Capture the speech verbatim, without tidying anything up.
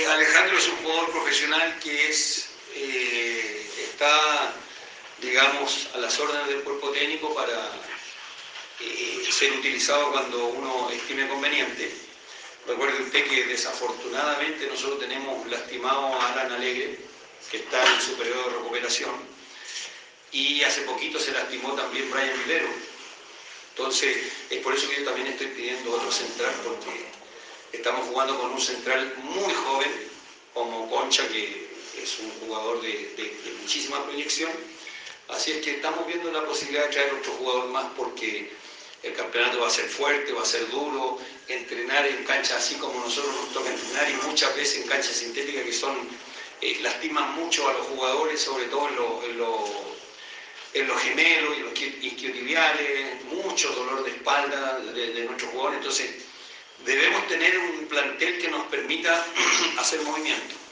Alejandro es un jugador profesional que es, eh, está, digamos, a las órdenes del cuerpo técnico para eh, ser utilizado cuando uno estime conveniente. Recuerde usted que desafortunadamente nosotros tenemos lastimado a Alan Alegre, que está en su periodo de recuperación, y hace poquito se lastimó también Brian Rivero. Entonces, es por eso que yo también estoy pidiendo otro central, porque estamos jugando con un central muy joven, como Concha, que es un jugador de, de, de muchísima proyección. Así es que estamos viendo la posibilidad de traer otro jugador más, porque el campeonato va a ser fuerte, va a ser duro, entrenar en canchas así como nosotros nos toca entrenar, y muchas veces en canchas sintéticas que son, eh, lastiman mucho a los jugadores, sobre todo en los... En lo, en los gemelos y los isquiotibiales, mucho dolor de espalda de, de nuestros jugadores. Entonces, debemos tener un plantel que nos permita hacer movimiento.